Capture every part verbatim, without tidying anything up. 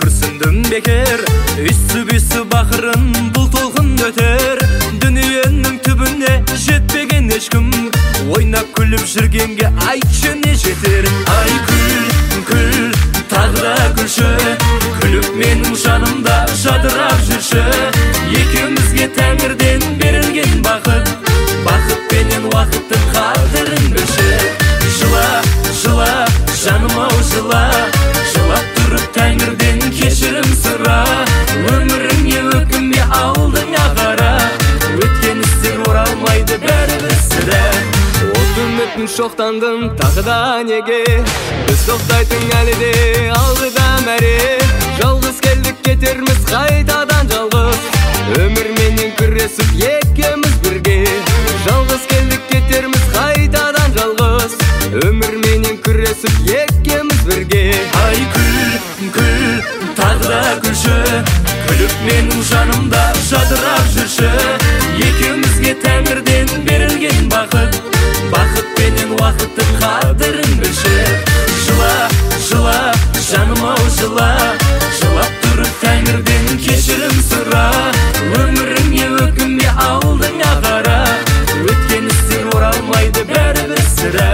күрсіндім бекер. Үсі-бүсі бақырын бұл толқын өтер. Дүниенің түбіне жетпеген ешкім, ойнап күліп жүргенге айтшы не жетер. Ай күл, күл, тағы да күлші, күліп менің жанымда жадырап жүрші. Екеумізге тәңірден берілген бақыт, бақыт пенен уақыттың қадірін білші. Жыла, жыла, жаным-ау жыла, жылап тұрып тәңірден кешірім сұра. Өміріңе өкінбе, алдыңа қара, өткен істер оралмайды бәрібір сірә. От үмітін шоқтандым тағы да неге, біз тоқтайтын әлі де алдыда мәре. Жалғыз келдік кетерміз қайтадан жалғыз, өмірменен күресіп екеуміз бірге. Жалғыз келдік кетерміз қайтадан жалғыз, өмірменен күресіп екеуміз бірге. Ай күл, күл, тағы да күлші, күліп менің жанымда жадырап жүрші. Екеумізге тәңірден берілген бақыт, бақыт пенен уақыттың қадірін білші. Жыла, жыла, жаным-ау жыла, жылап тұрып тәңірден кешірім сұра. Өміріңе өкінбе, алдыңа қара, өткен істер оралмайды бәрібір сірә.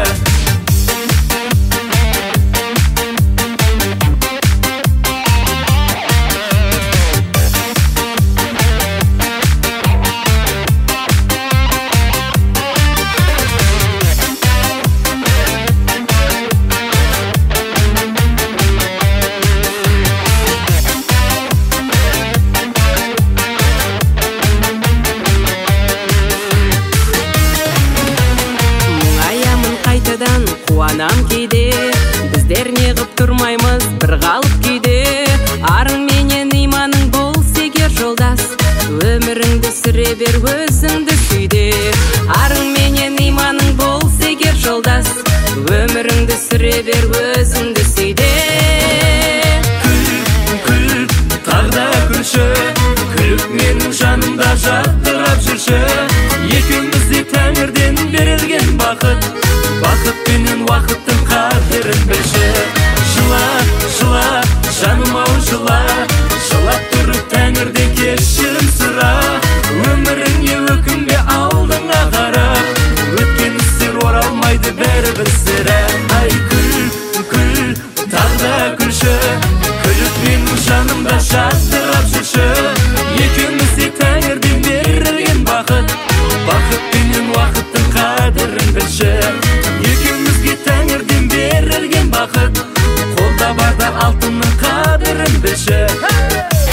Қуанам кейде, біздер неғып тұрмаймыз бір қалып кейде. Арың менен иманың болса егер жолдас, өміріңді сүре бер өзіңді сүйде. Арың менен иманың болса егер жолдас, өміріңді сүре бер өзіңді сүйде. Күл, күл, тағы да күлші, күліп менің жанымда жадырап жүрші. Екеумізде тәңірден берілген бақыт, бақыт пенен уақыттың қадірін білші. Жыла, жыла, жаным-ау жыла, жылап тұрып тәңірден кешірім сұра. Өміріңе өкінбе, алдыңа қара, өткен істер оралмайды бәрібір сірә. Ай күл, күл, тағы да күлші, күліп менің жанымда жадырап жүрші. Екеумізде тәңірден берілген бақыт, бақыт пенен уақыттың қадірін білші. Екеумізге тәңірден берілген бақыт, қолда барда алтынның қадірін білші.